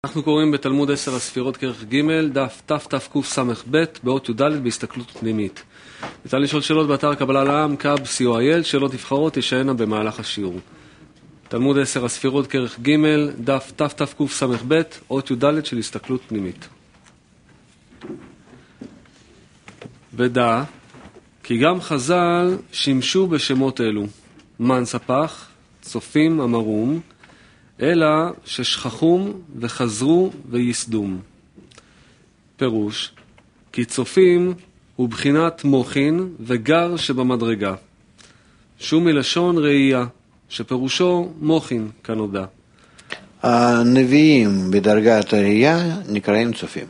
אנחנו קוראים בתלמוד 10 הספירות כרך ג' דף תתקס"ב באות י"ד בהסתכלות פנימית. ניתן לשאול שאלות באתר קבלה לעם, קאב, co.il, שאלות נבחרות תישאלנה במהלך השיעור. תלמוד 10 הספירות כרך ג' דף תתקס"ב אות י"ד של הסתכלות פנימית. ודע כי גם חז"ל שימשו בשמות אלו, מן ספח, צופים אמרום, אלא ששכחום וחזרו ויסדום. פירוש, כי צופים הוא בחינת מוחין וגר שבמדרגה. שום מלשון ראייה, שפירושו מוחין כנודע. הנביאים בדרגת הראייה נקראים צופים.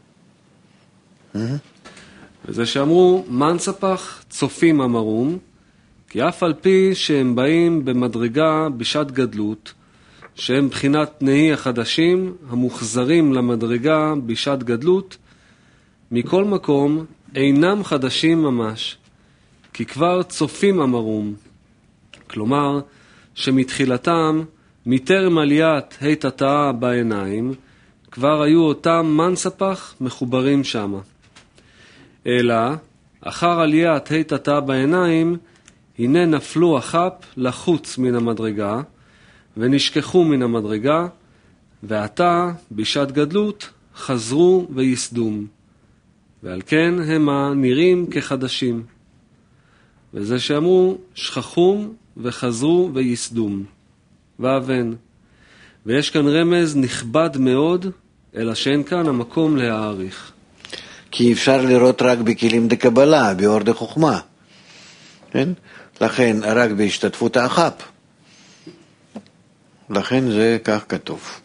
וזה שאמרו, מן ספח צופים אמרום, כי אף על פי שהם באים במדרגה בשעת גדלות, שהם בחינת נהי החדשים המוחזרים למדרגה בשעת גדלות, מכל מקום אינם חדשים ממש, כי כבר צופים אמרום. כלומר, שמתחילתם, מטרם עליית התתאה בעיניים, כבר היו אותם מן ספח מחוברים שמה. אלא, אחר עליית התתאה בעיניים, הנה נפלו החפ לחוץ מן המדרגה, ונשכחו מן המדרגה, ועתה, בשעת גדלות, חזרו ויסדום. ועל כן המה נראים כחדשים. וזה שאמרו, שכחום וחזרו ויסדום. ואבן. ויש כאן רמז נכבד מאוד, אלא שאין כאן המקום להעריך. כי אפשר לראות רק בכלים דקבלה, באור דחוכמה. כן? לכן רק בהשתתפות החפ. לכן זה כך כתוב,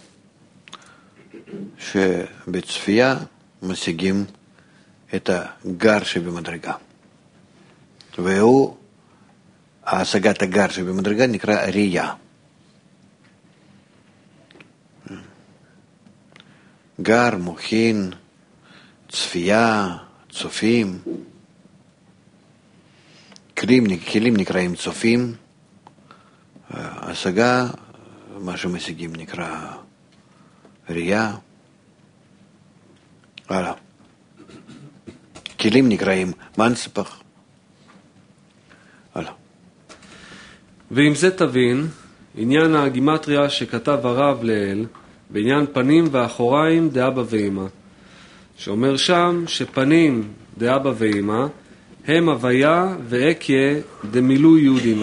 שבצפייה משיגים את הגר שבמדרגה. והוא, השגת הגר שבמדרגה נקרא ראייה. גר, מוחין, צפייה, צופים. כלים נקראים צופים. השגה, מה שמשיגים נקרא ראייה. הלאה. כלים נקראים מן ספח. הלאה. ועם זה תבין, עניין הגימטריה שכתב הרב לאל, בעניין פנים ואחוריים דאבא ואמא, שאומר שם שפנים דאבא ואמא, הם הוויה ואקיה דמילוי יהודים,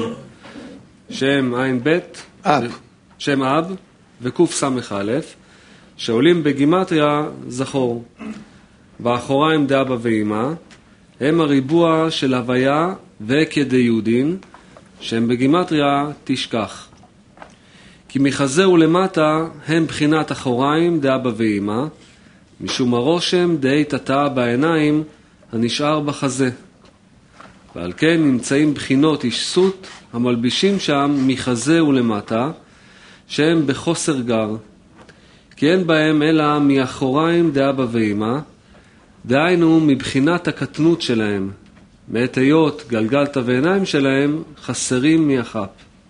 שהם עין בית, שם אב וקוף סמך א', שעולים בגימטריה זכור. ואחוריים דאבא ואמא, הם הריבוע של הוויה ואקיה דיודין, שהם בגימטריה תשכח. כי מחזה ולמטה הם בחינת אחוריים דאבא ואמא, משום הרושם דהי תתאה בעיניים הנשאר בחזה. ועל כן נמצאים בחינות אישסות המלבישים שם מחזה ולמטה, שהם בחוסר גר. כי אין בהם אלא מאחוריים דאבא ואמא, דהיינו מבחינת הקטנות שלהם, מעת היות גלגלת ועיניים שלהם חסרים מהחפ.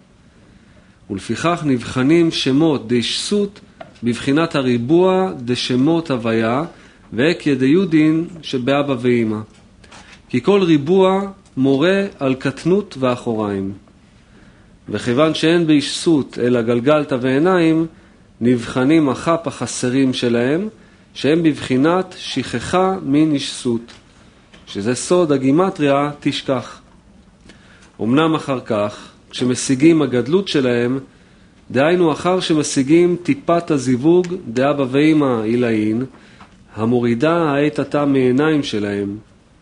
ולפיכך נבחנים שמות דאישסות בבחינת הריבוע דשמות הוויה ואקיה דיודין שבאבא ואמא. כי כל ריבוע מורה על קטנות ואחוריים. וכיוון שאין באישסות אלא גלגלת ועיניים, נבחנים החפ החסרים שלהם, שהם בבחינת שכחה מן אישסות, שזה סוד הגימטריה תשכח. אמנם אחר כך, כשמשיגים הגדלות שלהם, דהיינו אחר שמשיגים טיפת הזיווג דאבא ואמא אילאין, המורידה האתתה מעיניים שלהם,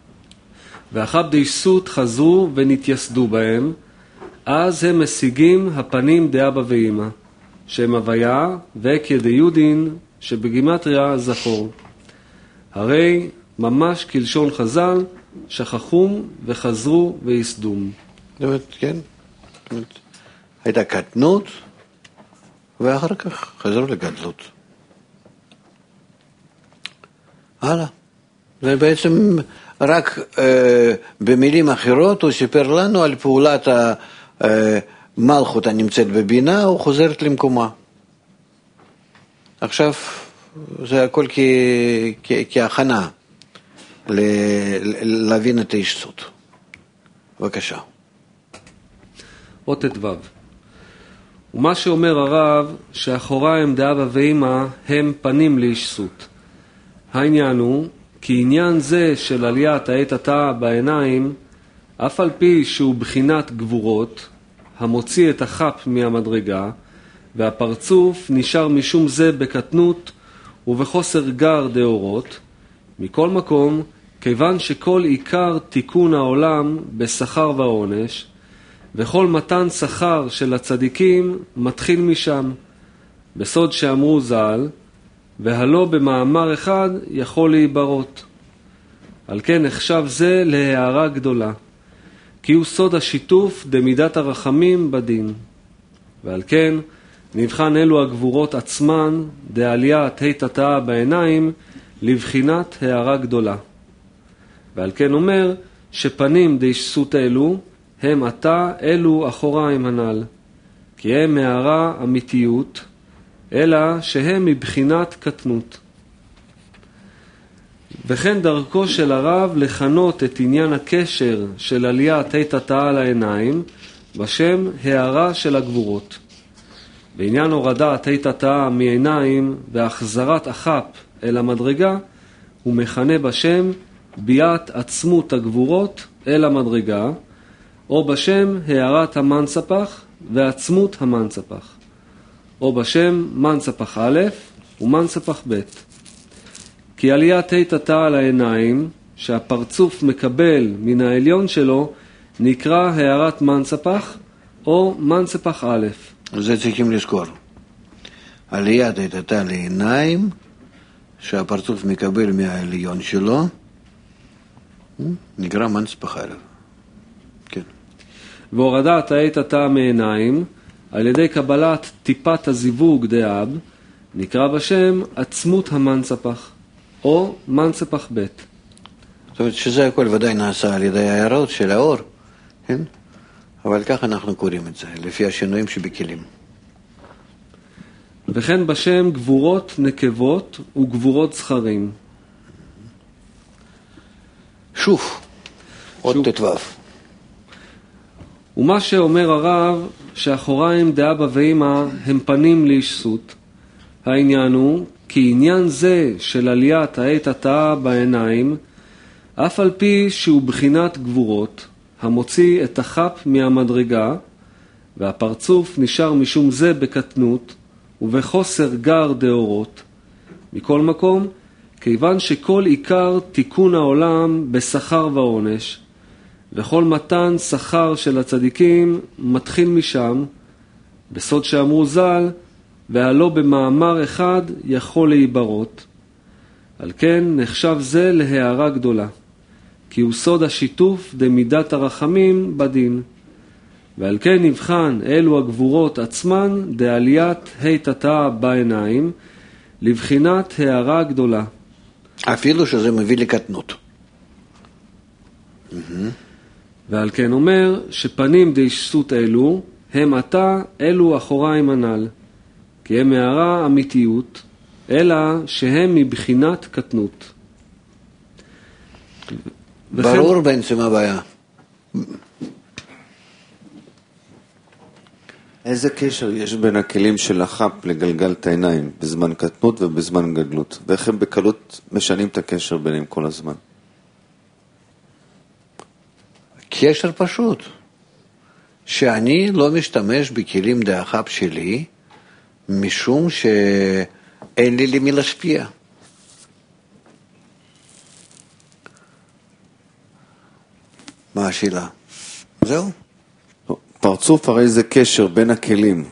ואחר דאישסות חזרו ונתייסדו בהם, אז הם משיגים הפנים דאבא ואמא, שהם הוויה ואקיה דיודין שבגימטריה זכור. הרי ממש כלשון חז"ל, שכחום וחזרו ויסדום. זאת אומרת, כן. זאת אומרת, הייתה קטנות, ואחר כך חזרו לגדלות. הלאה. זה בעצם רק במילים אחרות הוא שיפר לנו על פעולת המלכות הנמצאת בבינה, הוא חוזרת למקומה. עכשיו זה הכל כהכנה להבין את האישסות. בבקשה. אות ט"ו. ומה שאומר הרב, שאחוריים דאבא ואמא הם פנים לאישסות. העניין הוא, כי עניין זה של עליית העת עתה בעיניים, אף על פי שהוא בחינת גבורות, המוציא את החפ מהמדרגה, והפרצוף נשאר משום זה בקטנות ובחוסר גר דאורות, מכל מקום, כיוון שכל עיקר תיקון העולם בשכר ועונש, וכל מתן שכר של הצדיקים מתחיל משם, בסוד שאמרו ז"ל, והלא במאמר אחד יכול להיברות. על כן נחשב זה להערה גדולה, כי הוא סוד השיתוף דמידת הרחמים בדין. ועל כן נבחן אלו הגבורות עצמן דעליית ה' תתאה בעיניים לבחינת הערה גדולה. ועל כן אומר שפנים דאישסות אלו הם עתה אלו אחוריים הנ"ל, כי הם הערה אמיתיות, אלא שהם מבחינת קטנות. וכן דרכו של הרב לכנות את עניין הקשר של עליית ה' תתאה לעיניים בשם הערה של הגבורות. בעניין הורדת ה' תתאה מעיניים והחזרת החפ אל המדרגה, הוא מכנה בשם ביאת עצמות הגבורות אל המדרגה, או בשם הערת המנספח ועצמות המנספח, או בשם מנספח א' ומנספח ב'. כי עליית ה' תתאה על העיניים, שהפרצוף מקבל מן העליון שלו, נקרא הערת מנספח או מנספח א'. זה צריכים לזכור. עליית ה' תתאה לעיניים, שהפרצוף מקבל מהעליון שלו, נקרא מנספח א'. כן. והורדת ה' תתאה מעיניים, על ידי קבלת טיפת הזיווג דאב, נקרא בשם עצמות המנספח, או מנספח ב'. זאת אומרת שזה הכל ודאי נעשה על ידי ההערות של האור, כן? אבל כך אנחנו קוראים את זה, לפי השינויים שבכלים. וכן בשם גבורות נקבות וגבורות זכרים. שוב, עוד ט"ו. ומה שאומר הרב, שאחוריים דאבא ואמא הם פנים לאישסות. העניין הוא, כי עניין זה של עליית ה' תתאה בעיניים, אף על פי שהוא בחינת גבורות, המוציא את החפ מהמדרגה, והפרצוף נשאר משום זה בקטנות, ובחוסר גר דאורות. מכל מקום, כיוון שכל עיקר תיקון העולם בשכר ועונש, וכל מתן שכר של הצדיקים מתחיל משם, בסוד שאמרו ז"ל, והלא במאמר אחד יכול להיברות. על כן נחשב זה להערה גדולה, כי הוא סוד השיתוף דמידת הרחמים בדין. ועל כן נבחן אלו הגבורות עצמן דעליית ה' תתאה בעיניים, לבחינת הערה גדולה. אפילו שזה מביא לקטנות. ועל כן אומר שפנים דאישסות אלו הם עתה אלו אחוריים הנ"ל, כי הם הערה אמיתיות, אלא שהם מבחינת קטנות. ברור בעצם הבעיה. איזה קשר יש בין הכלים של החפ לגלגל את העיניים בזמן קטנות ובזמן גדלות? ואיך הם בקלות משנים את הקשר ביניהם כל הזמן? קשר פשוט. שאני לא משתמש בכלים דהחפ שלי, משום שאין לי למי להשפיע. מה השאלה? זהו? פרצוף הרי זה קשר בין הכלים.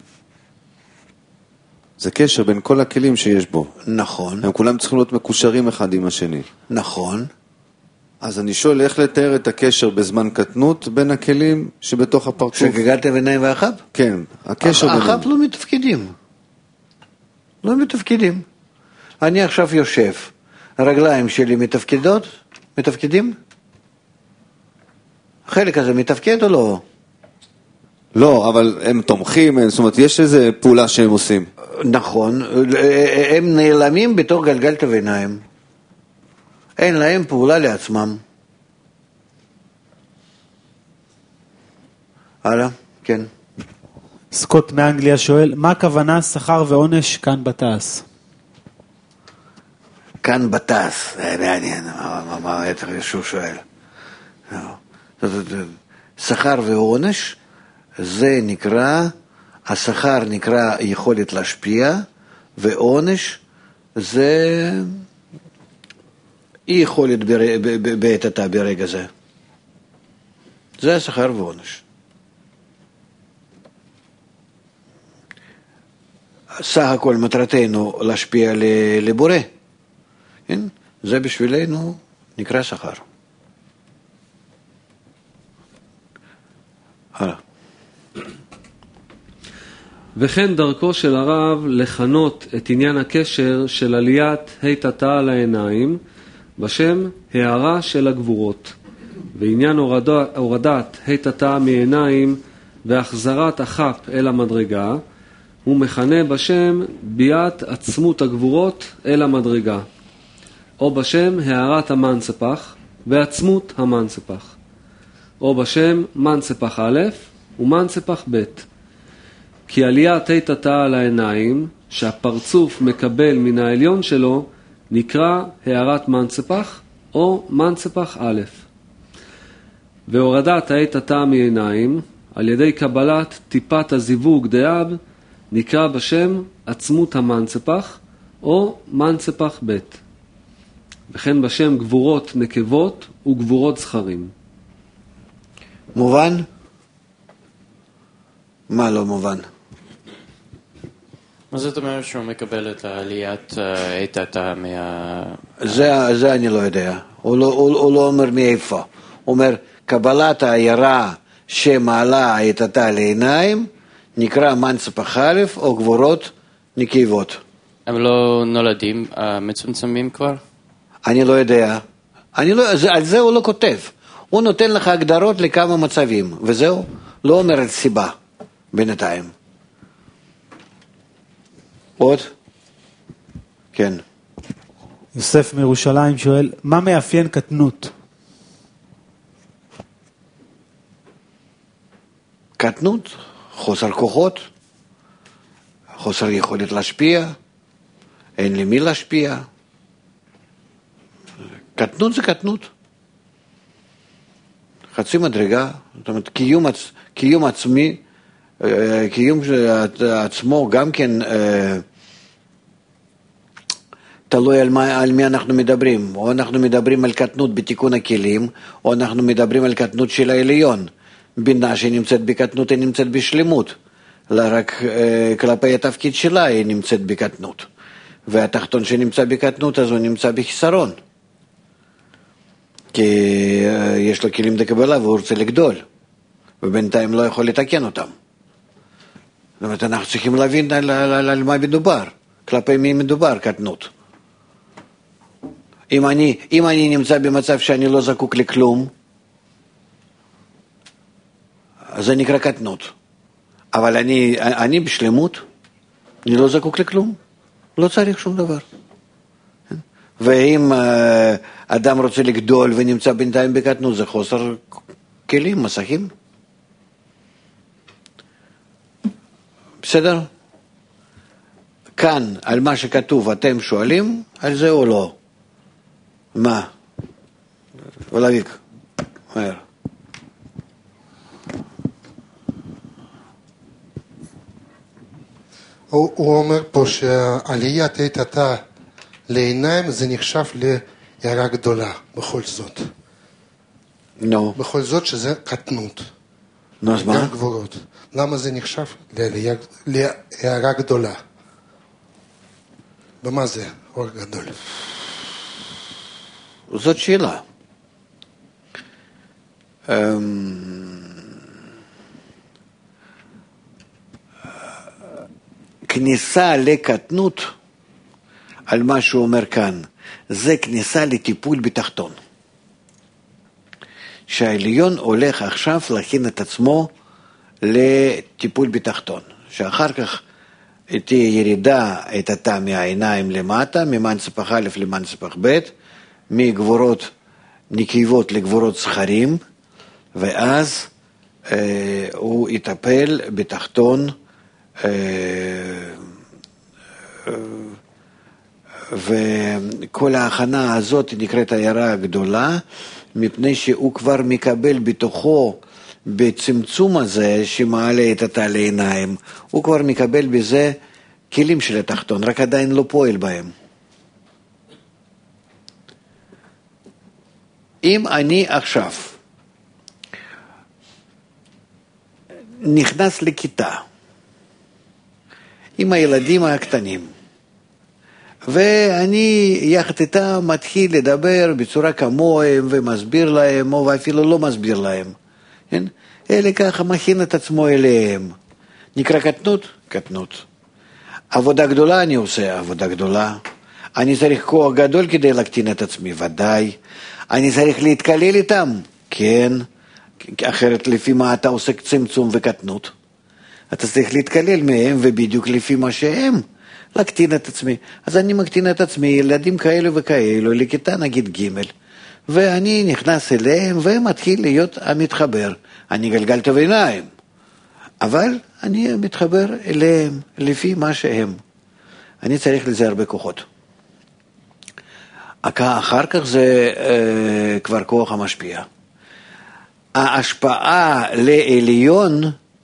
זה קשר בין כל הכלים שיש בו. נכון. הם כולם צריכים להיות מקושרים אחד עם השני. נכון. אז אני שואל איך לתאר את הקשר בזמן קטנות בין הכלים שבתוך הפרצוף. שגלגלת עיניים והחפ? כן, הקשר ביניהם. החפ לא מתפקידים. לא מתפקידים. אני עכשיו יושב, הרגליים שלי מתפקידים? החלק הזה מתפקד או לא? לא, אבל הם תומכים, זאת אומרת, יש איזו פעולה שהם עושים. נכון, הם נעלמים בתוך גלגל תבעיניים. אין להם פעולה לעצמם. הלאה, כן. סקוט מאנגליה שואל, מה הכוונה שכר ועונש כאן בתעש? כאן בתעש, זה מעניין, מה שהוא שואל. שכר ועונש, זה נקרא, השכר נקרא יכולת להשפיע, ועונש זה אי יכולת בעת עתה ברגע זה. זה השכר ועונש. סך הכל מטרתנו להשפיע לבורא. כן? זה בשבילנו נקרא שכר. הלאה. וכן דרכו של הרב לכנות את עניין הקשר של עליית היטתה על העיניים בשם הערה של הגבורות, ועניין הורדת היטתה מעיניים והחזרת החפ אל המדרגה הוא מכנה בשם ביאת עצמות הגבורות אל המדרגה, או בשם הערת המנספח ועצמות המנספח, או בשם מנספח א' ומנספח ב'. כי עליית היטתה על העיניים שהפרצוף מקבל מן העליון שלו נקרא הערת מנספח או מנספח א'. והורדת היטתה מעיניים על ידי קבלת טיפת הזיווג דאב נקרא בשם עצמות המנספח או מנספח ב'. וכן בשם גבורות נקבות וגבורות זכרים. מובן? מה לא מובן? מה זאת אומרת שהוא מקבל את העליית היטתה מה... זה אני לא יודע. הוא לא אומר מאיפה. הוא אומר, קבלת העיירה שמעלה היטתה לעיניים נקרא מנספח א' או גבורות נקבות. הם לא נולדים מצומצמים כבר? אני לא יודע. על זה הוא לא כותב. הוא נותן לך הגדרות לכמה מצבים, וזהו. לא אומר את סיבה בינתיים. עוד? כן. יוסף מירושלים שואל, מה מאפיין קטנות? קטנות, חוסר כוחות, חוסר יכולת להשפיע, אין לי מי להשפיע. קטנות זה קטנות. חצי מדרגה, זאת אומרת, קיום עצמי, קיום עצמו גם כן תלוי על מי אנחנו מדברים. או אנחנו מדברים על קטנות בתיקון הכלים, או אנחנו מדברים על קטנות של העליון. בינה שנמצאת בקטנות היא נמצאת בשלמות. רק כלפי התפקיד שלה היא נמצאת בקטנות. והתחתון שנמצא בקטנות אז הוא נמצא בחיסרון. כי יש לו כלים דקבלה והוא רוצה לגדול. ובינתיים לא יכול לתקן אותם. זאת אומרת, אנחנו צריכים להבין על מה מדובר. כלפי מי מדובר קטנות. אם אני נמצא במצב שאני לא זקוק לכלום, אז זה נקרא קטנות. אבל אני בשלמות, אני לא זקוק לכלום. לא צריך שום דבר. ואם אדם רוצה לגדול ונמצא בינתיים בקטנות, זה חוסר כלים, מסכים. בסדר? כאן, על מה שכתוב, אתם שואלים, על זה או לא? מה? ולהביק, מהר. הוא אומר פה שעליית היטתה לעיניים זה נחשב להערה גדולה, בכל זאת. נו. בכל זאת שזה קטנות. נו, אז מה? גבורות. למה זה נחשב להערה גדולה? במה זה אור גדול? זאת שאלה. כניסה לקטנות, על מה שהוא אומר כאן, זה כניסה לטיפול בתחתון. שהעליון הולך עכשיו להכין את עצמו לטיפול בתחתון, שאחר כך תהיה ירידה את התא מהעיניים למטה, ממנספח א' למנספח ב', מגבורות נקייבות לגבורות זכרים, ואז הוא יטפל בתחתון, וכל ההכנה הזאת נקראת העיירה הגדולה, מפני שהוא כבר מקבל בתוכו, בצמצום הזה שמעלה את התא לעיניים, הוא כבר מקבל בזה כלים של התחתון, רק עדיין לא פועל בהם. אם אני עכשיו נכנס לכיתה עם הילדים הקטנים, ואני יחד איתם מתחיל לדבר בצורה כמוהם ומסביר להם, או אפילו לא מסביר להם, כן? אלה ככה מכין את עצמו אליהם. נקרא קטנות? קטנות. עבודה גדולה אני עושה, עבודה גדולה. אני צריך כוח גדול כדי להקטין את עצמי, ודאי. אני צריך להתקלל איתם? כן. אחרת לפי מה אתה עושה צמצום וקטנות? אתה צריך להתקלל מהם, ובדיוק לפי מה שהם, להקטין את עצמי. אז אני מקטין את עצמי, ילדים כאלו וכאלו, לכיתה נגיד ג', ואני נכנס אליהם ומתחיל להיות המתחבר. אני גלגל את העיניים, אבל אני מתחבר אליהם לפי מה שהם. אני צריך לזה הרבה כוחות. אחר כך זה כבר כוח המשפיע. ההשפעה לעליון,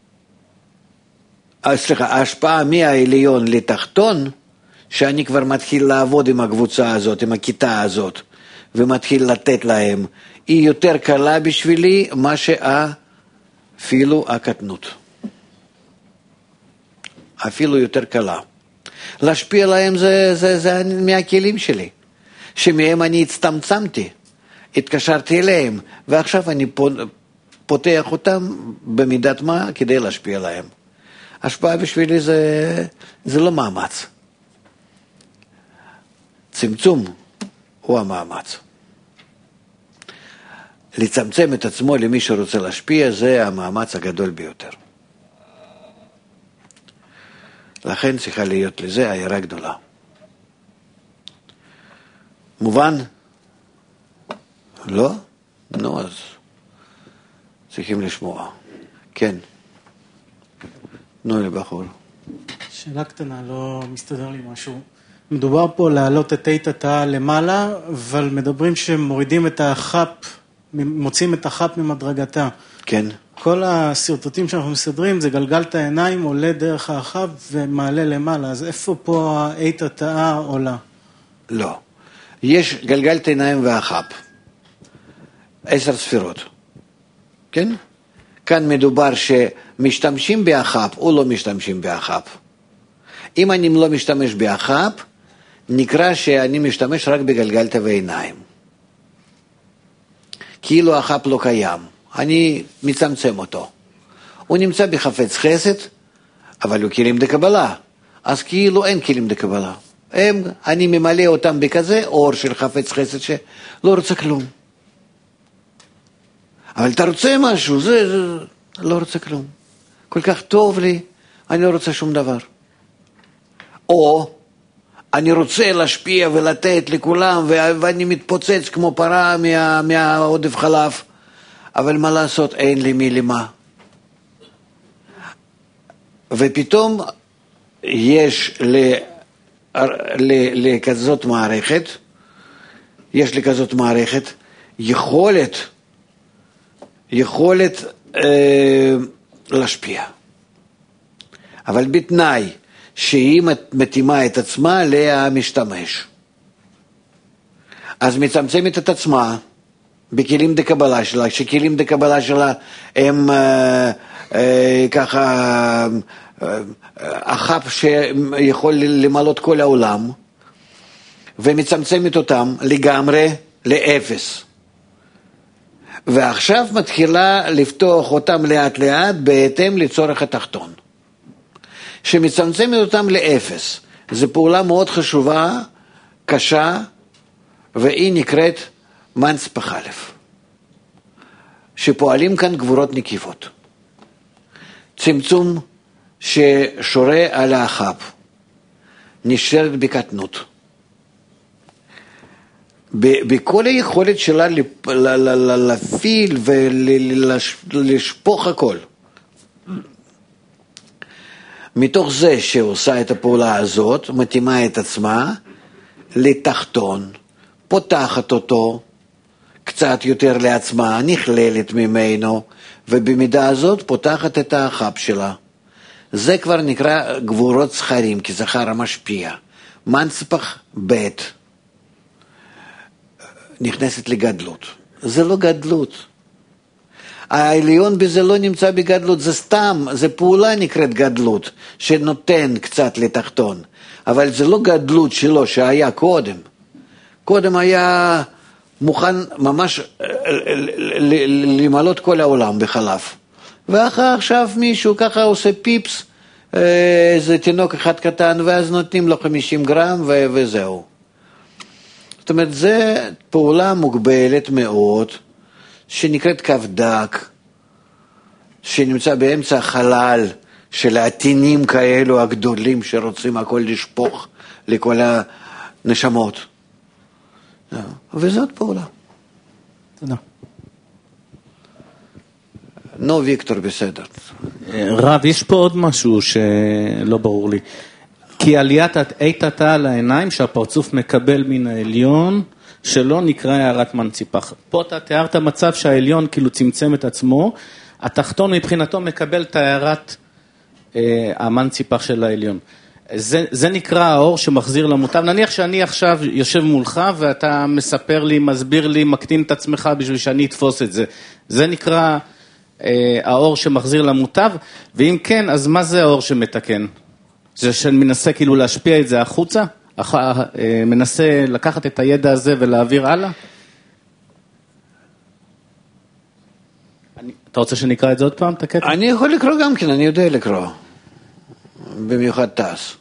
ההשפעה מהעליון לתחתון, שאני כבר מתחיל לעבוד עם הקבוצה הזאת, עם הכיתה הזאת, ומתחיל לתת להם, היא יותר קלה בשבילי מה אפילו הקטנות. אפילו יותר קלה. להשפיע להם זה מהכלים שלי, שמהם אני הצטמצמתי, התקשרתי אליהם, ועכשיו אני פותח אותם במידת מה כדי להשפיע להם. השפעה בשבילי זה לא מאמץ. צמצום הוא המאמץ. לצמצם את עצמו למי שרוצה להשפיע, זה המאמץ הגדול ביותר. לכן צריכה להיות לזה עיירה גדולה. מובן? לא? נו, אז צריכים לשמוע. כן. נו, לבחור. שאלה קטנה, לא מסתדר לי משהו. מדובר פה להעלות את תית התא למעלה, אבל מדברים שמורידים את החפ, מוצאים את החפ ממדרגתה. כן. כל הסרטוטים שאנחנו מסדרים, זה גלגל את העיניים, עולה דרך החפ ומעלה למעלה. אז איפה פה האית התאה עולה? לא. יש גלגל את העיניים והחפ. 10 ספירות. כן? כאן מדובר שמשתמשים בהחפ, או לא משתמשים בהחפ. אם אני לא משתמש בהחפ, נקרא שאני משתמש רק בגלגלת ועיניים. כאילו החפ לא קיים. אני מצמצם אותו. הוא נמצא בחפץ חסד, אבל הוא כלים דקבלה. אז כאילו אין כלים דקבלה. אני ממלא אותם בכזה אור של חפץ חסד שלא רוצה כלום. אבל אתה רוצה משהו, זה לא רוצה כלום. כל כך טוב לי, אני לא רוצה שום דבר. או אני רוצה להשפיע ולתת לכולם, ואני מתפוצץ כמו פרה מהעודף חלב, אבל מה לעשות, אין לי מי למה. ופתאום יש לכזאת מערכת, יש לכזאת מערכת יכולת להשפיע. אבל בתנאי שהיא מתאימה את עצמה למשתמש. אז מצמצמת את עצמה בכלים דקבלה שלה, שכלים דקבלה שלה הם ככה החפ שיכול למלות כל העולם, ומצמצמת אותם לגמרי לאפס. ועכשיו מתחילה לפתוח אותם לאט לאט בהתאם לצורך התחתון. שמצמצמת אותם לאפס. זו פעולה מאוד חשובה, קשה, והיא נקראת מנספח א', שפועלים כאן גבורות נקיבות. צמצום ששורה על החפ, נשארת בקטנות. בכל היכולת שלה להפעיל ולשפוך הכל. מתוך זה שעושה את הפעולה הזאת, מתאימה את עצמה לתחתון, פותחת אותו קצת יותר לעצמה, נכללת ממנו, ובמידה הזאת פותחת את החפ שלה. זה כבר נקרא גבורות זכרים, כי זכר המשפיע. מנצפח ב' נכנסת לגדלות. זה לא גדלות. העליון בזה לא נמצא בגדלות, זה סתם, זה פעולה נקראת גדלות, שנותן קצת לתחתון. אבל זה לא גדלות שלו שהיה קודם. קודם היה מוכן ממש למלות כל העולם בחלב. ועכשיו מישהו ככה עושה פיפס, זה תינוק אחד קטן, ואז נותנים לו 50 גרם וזהו. זאת אומרת, זה פעולה מוגבלת מאוד, שנקראת קו דק, שנמצא באמצע החלל של העטינים כאלו הגדולים שרוצים הכל לשפוך לכל הנשמות. וזאת פעולה. תודה. נו, ויקטור, בסדר. רב, יש פה עוד משהו שלא ברור לי. כי עליית איתתה על העיניים שהפרצוף מקבל מן העליון, שלא נקרא הערת מנציפח. פה אתה תיארת מצב שהעליון כאילו צמצם את עצמו, התחתון מבחינתו מקבל את הערת המנציפח של העליון. זה נקרא האור שמחזיר למוטב. נניח שאני עכשיו יושב מולך ואתה מספר לי, מסביר לי, מקטין את עצמך בשביל שאני אתפוס את זה. זה נקרא האור שמחזיר למוטב, ואם כן, אז מה זה האור שמתקן? זה שאני מנסה כאילו להשפיע את זה החוצה? מנסה לקחת את הידע הזה ולהעביר הלאה? אתה רוצה שנקרא את זה עוד פעם, את הקטע? אני יכול לקרוא גם כן, אני יודע לקרוא. במיוחד טס.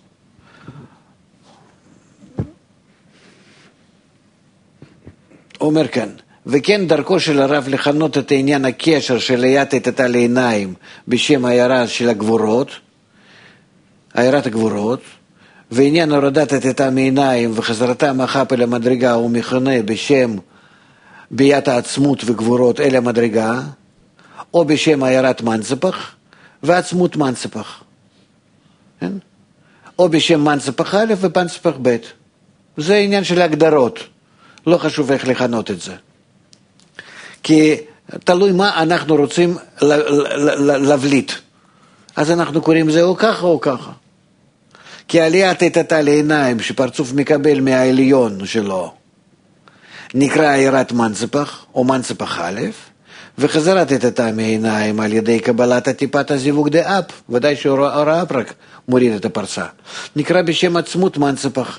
אומר כאן, וכן דרכו של הרב לכנות את העניין הקשר של עליית איתתה לעיניים בשם העיירה של הגבורות, עיירת הגבורות, ועניין הורדת איתתה מעיניים וחזרתה מהחפ אל המדרגה הוא מכונה בשם ביית העצמות וגבורות אל המדרגה, או בשם עיירת מנצפח ועצמות מנצפח. כן? או בשם מנצפח א' ומנצפח ב'. זה עניין של הגדרות. לא חשוב איך לכנות את זה. כי תלוי מה אנחנו רוצים להבליט. אז אנחנו קוראים זה או ככה או ככה. כי עליית איתתה לעיניים שפרצוף מקבל מהעליון שלו נקרא עיירת מנצפח או מנצפח א', וחזרת איתתה מעיניים על ידי קבלת הטיפת הזיווג דאפ, ודאי שהוראה רק מוריד את הפרסה. נקרא בשם עצמות מנצפח,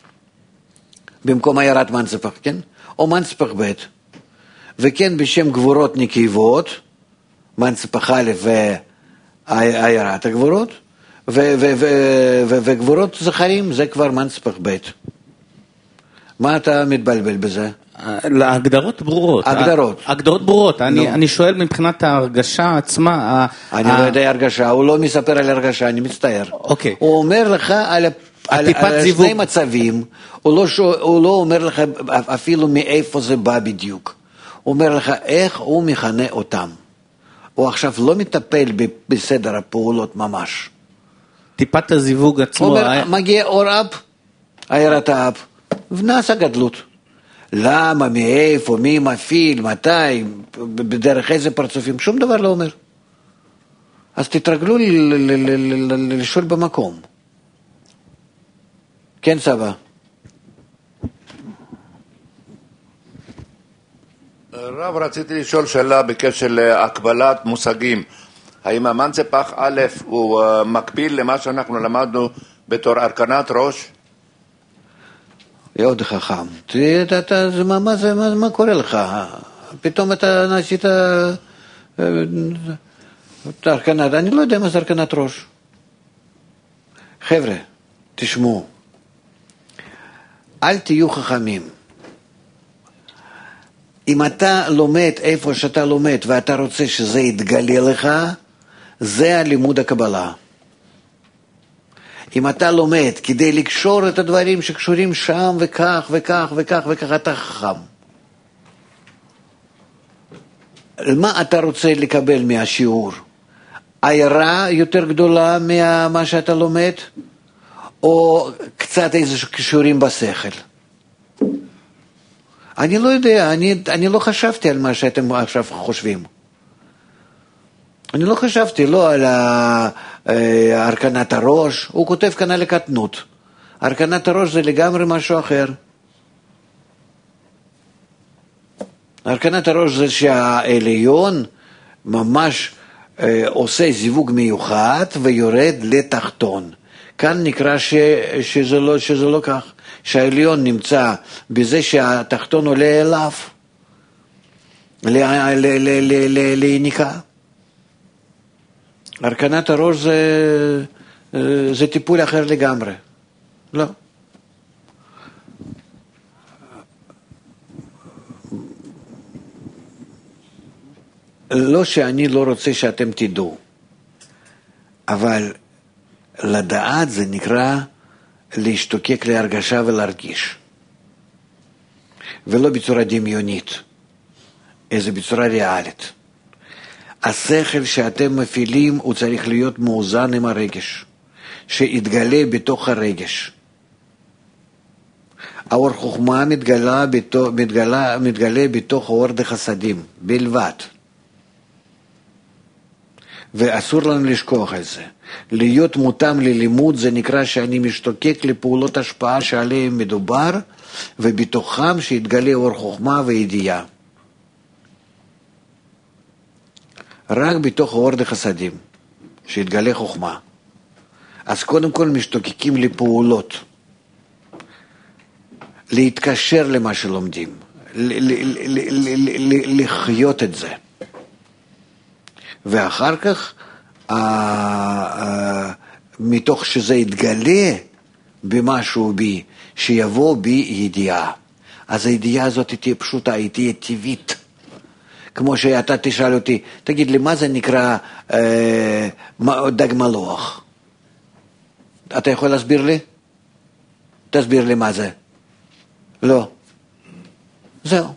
במקום עיירת מנצפח, כן? או מנצפח ב', וכן בשם גבורות נקייבות, מנצפח א' ועיירת הגבורות, וגבורות זכרים זה כבר מנצפח ב'. מה אתה מתבלבל בזה? להגדרות ברורות. הגדרות ברורות. אני שואל מבחינת ההרגשה עצמה. אני לא יודע הרגשה, הוא לא מספר על הרגשה, אני מצטער. אוקיי. הוא אומר לך על שני מצבים, הוא לא אומר לך אפילו מאיפה זה בא בדיוק. הוא אומר לך איך הוא מכנה אותם. הוא עכשיו לא מטפל בסדר הפעולות ממש. טיפת הזיווג עצמו. הוא אומר, מגיע אור אפ, עיירת האפ, ונעשה גדלות. למה, מאיפה, מי מפעיל, מתי, בדרך איזה פרצופים, שום דבר לא אומר. אז תתרגלו לשאול במקום. כן, סבא. רב, רציתי לשאול שאלה בקשר להקבלת מושגים. האם המנצפח א' הוא מקביל למה שאנחנו למדנו בתור ארכנת ראש? עוד חכם. מה קורה לך? פתאום אתה נעשית ארכנת, אני לא יודע מה זה ארכנת ראש. חבר'ה, תשמעו. אל תהיו חכמים. אם אתה לומד איפה שאתה לומד ואתה רוצה שזה יתגלה לך, זה הלימוד הקבלה. אם אתה לומד כדי לקשור את הדברים שקשורים שם וכך וכך וכך וכך, אתה חכם. מה אתה רוצה לקבל מהשיעור? עיירה יותר גדולה ממה שאתה לומד? או קצת איזה קישורים בשכל? אני לא יודע, אני לא חשבתי על מה שאתם עכשיו חושבים. אני לא חשבתי, לא על הרכנת הראש, הוא כותב כאן על הקטנות. הרכנת הראש זה לגמרי משהו אחר. הרכנת הראש זה שהעליון ממש עושה זיווג מיוחד ויורד לתחתון. כאן נקרא שזה לא כך, שהעליון נמצא בזה שהתחתון עולה אליו, ליניקה. הרכנת הראש זה טיפול אחר לגמרי. לא. לא שאני לא רוצה שאתם תדעו, אבל לדעת זה נקרא להשתוקק להרגשה ולהרגיש. ולא בצורה דמיונית, איזה בצורה ריאלית. השכל שאתם מפעילים הוא צריך להיות מאוזן עם הרגש, שיתגלה בתוך הרגש. האור חוכמה מתגלה בתוך האור דחסדים בלבד. ואסור לנו לשכוח את זה. להיות מותאם ללימוד זה נקרא שאני משתוקק לפעולות השפעה שעליהם מדובר, ובתוכם שיתגלה אור חוכמה וידיעה. רק בתוך האור דחסדים, שיתגלה חוכמה. אז קודם כל משתוקקים לפעולות, להתקשר למה שלומדים, לחיות את זה. ואחר כך, מתוך שזה יתגלה במשהו בי, שיבוא בי ידיעה. אז הידיעה הזאת תהיה פשוטה, היא תהיה טבעית. כמו שאתה תשאל אותי, תגיד לי, מה זה נקרא דג מלוח? אתה יכול להסביר לי? תסביר לי מה זה. לא. זהו.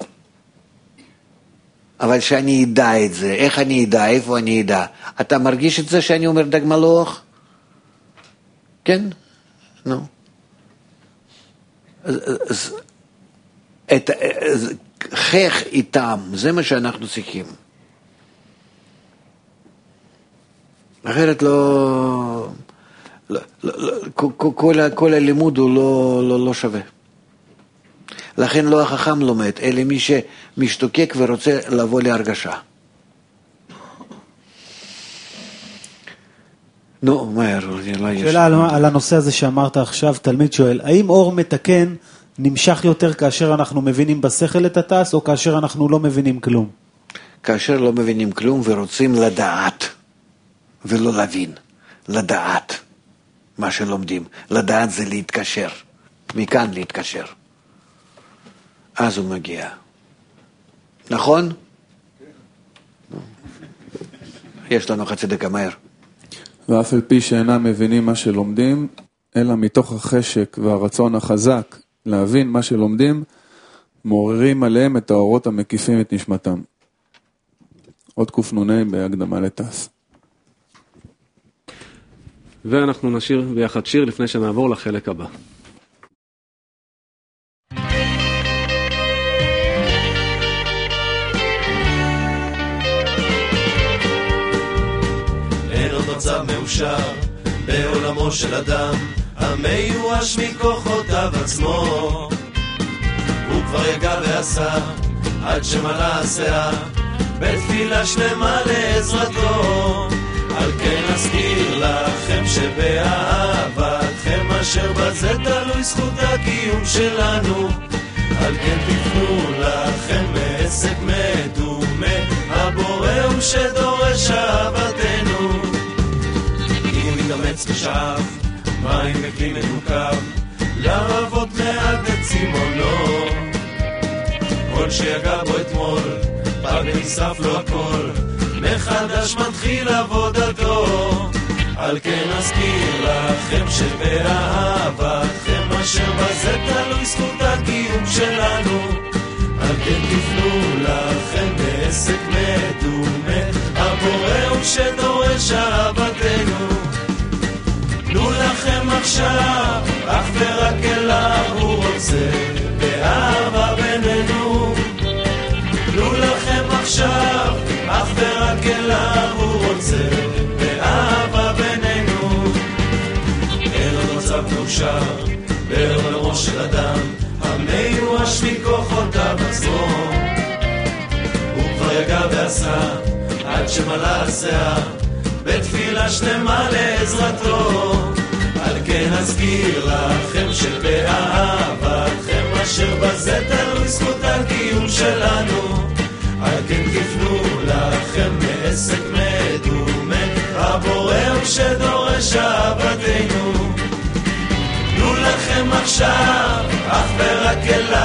אבל שאני אדע את זה, איך אני אדע, איפה אני אדע? אתה מרגיש את זה שאני אומר דג מלוח? כן? נו. חך איתם, זה מה שאנחנו צריכים. אחרת כל הלימוד הוא לא שווה. לכן לא החכם לומד, אלא מי שמשתוקק ורוצה לבוא להרגשה. נו, מהר. שאלה על הנושא הזה שאמרת עכשיו, תלמיד שואל, האם אור מתקן נמשך יותר כאשר אנחנו מבינים בשכל את התס, או כאשר אנחנו לא מבינים כלום? כאשר לא מבינים כלום ורוצים לדעת, ולא להבין, לדעת מה שלומדים. לדעת זה להתקשר, מכאן להתקשר. אז הוא מגיע. נכון? יש לנו חצי דקה מהר. ואף על פי שאינם מבינים מה שלומדים, אלא מתוך החשק והרצון החזק להבין מה שלומדים, מעוררים עליהם את האורות המקיפים את נשמתם. עוד קופנוני בהקדמה לתס. ואנחנו נשיר ביחד שיר לפני שנעבור לחלק הבא. אין עוד מצב מאושר בעולמו של אדם המיואש מכוחותיו עצמו, הוא כבר יגע ועשה עד שמלא הסאה בתפילה שלמה לעזרתו. על כן אזכיר לכם שבאהבתכם אשר בזה תלוי זכות הקיום שלנו, על כן תפנו לכם מעסק מדומה, הבורא הוא שדורש אהבתנו. אם מתאמץ ושאף מים בכלי מדוקב לרבות מעט את צימונו, כל שיגע בו אתמול פג ונשרף לו הכל מחדש מתחיל עבודתו. על כן אזכיר לכם שבאהבתכם אשר בזה תלוי זכות הקיום שלנו. על כן תפנו לכם בעסק מדומה, הבורא הוא שדורש אהבתנו. תנו לכם עכשיו, אך ורק אליו הוא רוצה, באהבה בינינו. תנו לכם עכשיו, אך ורק אליו הוא רוצה, באהבה בינינו. אין עוד מצב מאושר, בעולמו של אדם, המיואש מכוחותיו עצמו. הוא כבר יגע ועשה, עד שמלא השיער, בתפילה שלמה לעזרתו. על כן אזכיר לכם שבאהבתכם אשר בזה תלוי זכות הקיום שלנו. על כן תפנו לכם מעסק מדומה, הבורא הוא שדורש אהבתנו. תנו לכם עכשיו, אך ורק אליו